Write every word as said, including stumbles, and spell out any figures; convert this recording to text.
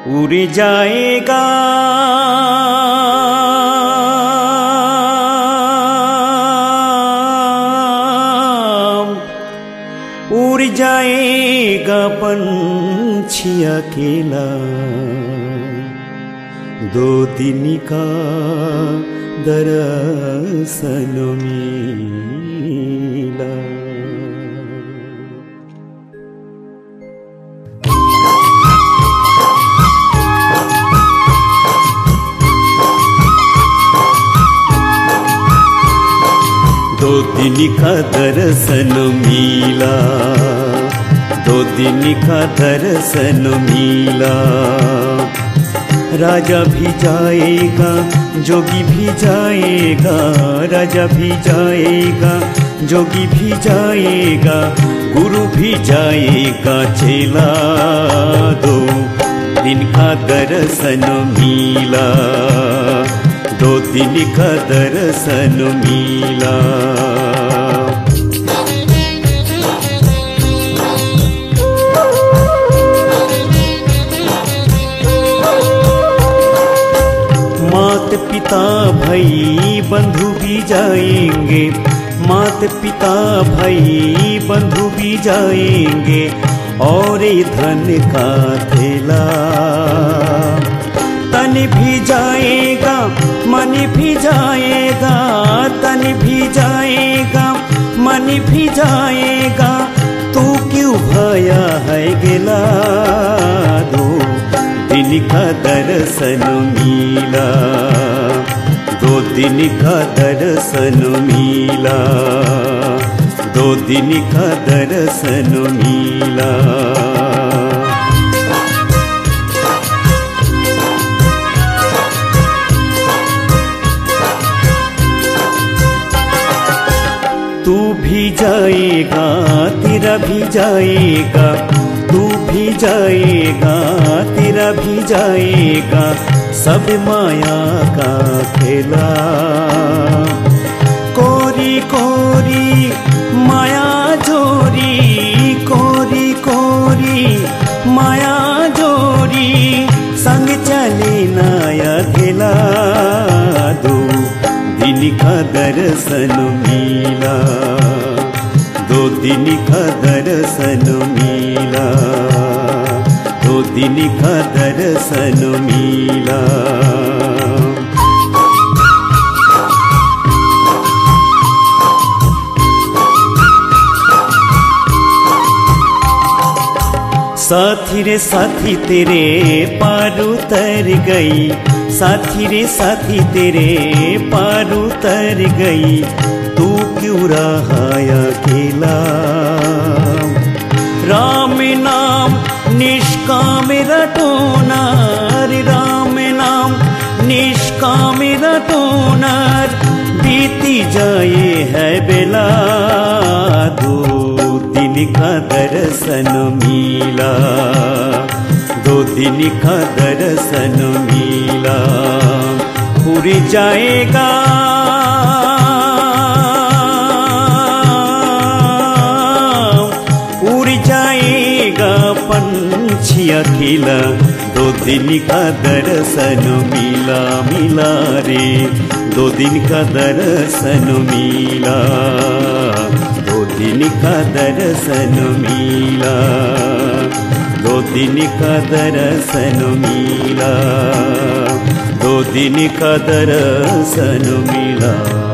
उड़ जाएगा उड़ जाएगा पंछी अकेला, दो दिन का दरअसल मिला। दो दिन का दर्शन मिला, दो दिन का दर्शन मिला। राजा भी जाएगा जोगी भी जाएगा, राजा भी जाएगा जोगी भी जाएगा, गुरु भी जाएगा चेला। दो दिन का दर्शन मिला, दो दिन का दर्शन मिला। मात पिता भाई बंधु भी जाएंगे, मात पिता भाई बंधु भी जाएंगे, और धन का थैला। तन भी जाएगा मन भी जाएगा, तन भी जाएगा मन भी जाएगा, तू क्यों भया है गिला। दो दिन का दर्शन मिला, दो दिन का दर्शन मिला, दो दिन का दर्शन मिला। तू भी जाएगा तेरा भी जाएगा, तू भी जाएगा तेरा भी जाएगा, सब माया का खेला। कोरी कोरी माया जोरी, कोरी कोरी माया जोरी, संग चले नाया खेला। दो दिन का दर्शन मिला, दो दिन का दर्शन मिला, दो दिन का दर्शन मिला। साथी रे साथी तेरे पार उतर गई, साथी रे साथी तेरे पार उतर गई, तू क्यों रहा अकेला। राम नाम निष्काम रटोना, राम नाम निष्काम रटोना, बीती जाए है बेला। दो दिन का दर्शन मिला, दो दिन का दर्शन मिला। उड़ जाएगा उड़ जाएगा पंछी अकेला, दो दिन का दर्शन मिला मिला रे, दो दिन का दर्शन मिला, दो दिन का दर्शन मिला, दो दिन का दर्शन मिला, दो दिन का दर्शन मिला।